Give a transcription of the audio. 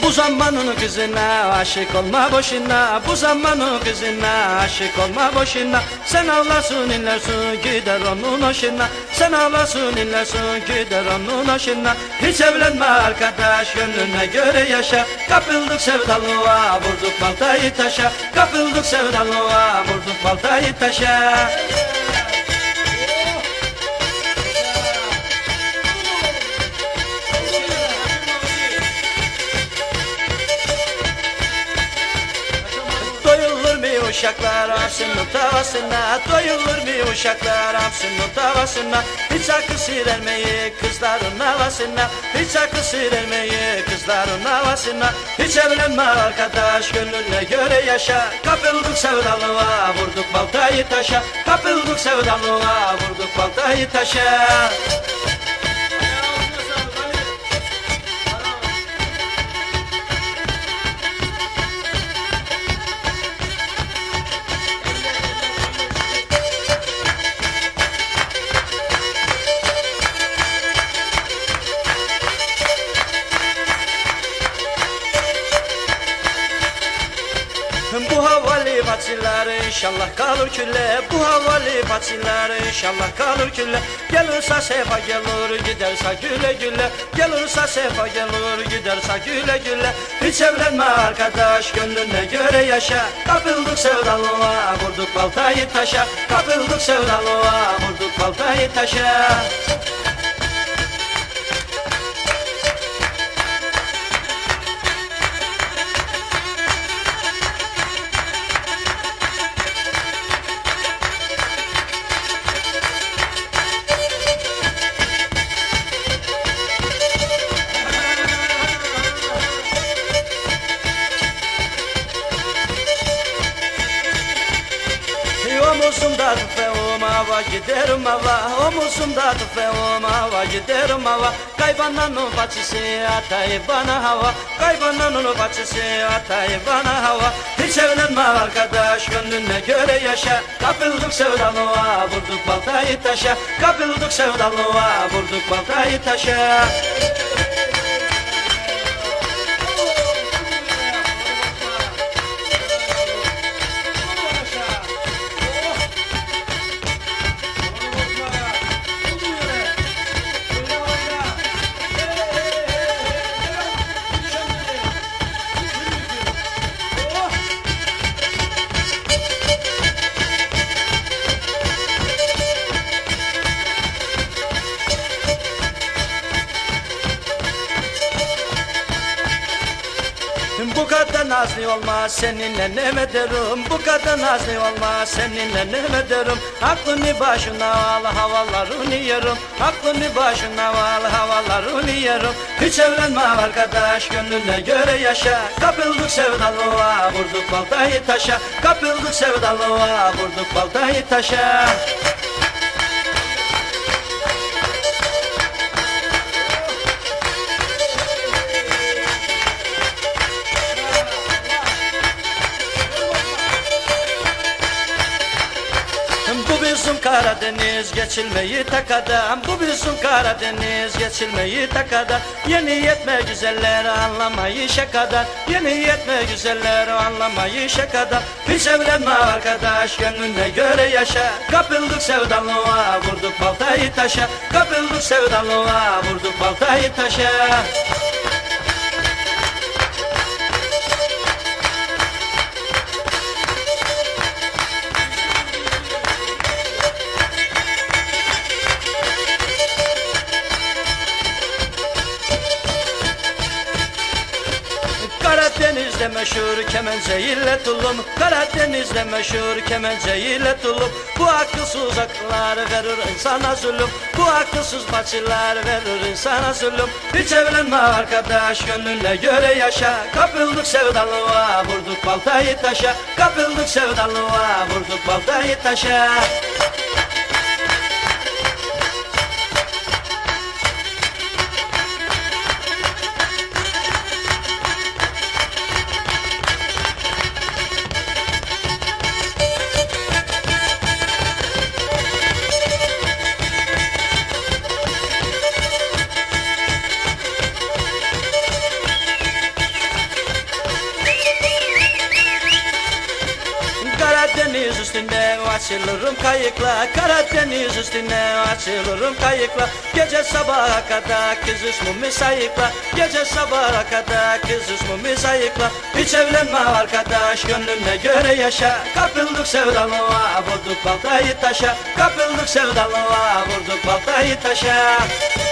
Bu zamanın kızına aşık olma boşuna, bu zamanın kızına aşık olma boşuna. Sen ağlarsın inlersin gider onun hoşuna, sen ağlarsın inlersin gider onun hoşuna. Hiç evlenme arkadaş, gönlüne göre yaşa. Kapıldık sevdalığa, vurduk baltayı taşa. Kapıldık sevdalığa, vurduk baltayı taşa. Uşaklar Afsin'in tavasına, doyulur mu uşaklar Afsin'in tavasına? Hiç akıl sirermeyi kızların havasına, hiç akıl sirermeyi kızların havasına. Hiç evlenme arkadaş, gönlüne göre yaşa. Kapıldık sevdalığa, vurduk baltayı taşa. Kapıldık sevdalığa, vurduk baltayı taşa. Bu havalı paçiler inşallah kalır külle, bu havalı paçiler inşallah kalır külle. Gelirse sefa gelir, giderse güle güle. Gelirse sefa gelir, giderse güle güle. Hiç evlenme arkadaş, gönlüne göre yaşa. Kapıldık sevdalığa, vurduk baltayı taşa. Kapıldık sevdalığa, vurduk baltayı taşa. Omuzumda tüfeğim hava, giderim hava. Omuzumda tüfeğim hava, giderim hava. Kaybananın paçısı atayı bana hava, kaybananın paçısı atayı bana hava. Hiç evlenme arkadaş, gönlüne göre yaşa. Kapıldık sevdalığa, vurduk baltayı taşa. Kapıldık sevdalığa, vurduk baltayı taşa. Bu kadar nazlı olma seninle ne ederim, bu kadar nazlı olma seninle ne ederim. Aklını başına al, havalarını yerim, aklını başına al, havalarını yerim. Hiç evlenme arkadaş, gönlüne göre yaşa. Kapıldık sevdalığa, vurduk baltayı taşa. Kapıldık sevdalığa, vurduk baltayı taşa. Bu bizim Karadeniz geçilmeyi takadan, bu bizim Karadeniz geçilmeyi takadan. Yeni yetme güzeller anlamayı şakadan, yeni yetme güzeller anlamayı şakadan. Hiç evlenme arkadaş, gönlüne göre yaşa. Kapıldık sevdalığa, vurduk baltayı taşa. Kapıldık sevdalığa, vurduk baltayı taşa. Karadeniz'de meşhur kemence ile tulum, Karadeniz'de meşhur kemence ile tulum. Bu akılsız akıllar verir insana zulüm, bu akılsız paçılar verir insana zulüm. Hiç evlenme arkadaş, gönlüne göre yaşa. Kapıldık sevdalığa, vurduk baltayı taşa. Kapıldık sevdalığa, vurduk baltayı taşa. üstüne açılırım kayıkla, Karadeniz üstüne açılırım kayıkla. Gece sabaha kadar kız ismimi sayıkla, gece sabaha kadar kız ismimi sayıkla. Hiç evlenme arkadaş, gönlüne göre yaşa. Kapıldık sevdalığa, vurduk baltayı taşa. Kapıldık sevdalığa, vurduk baltayı taşa.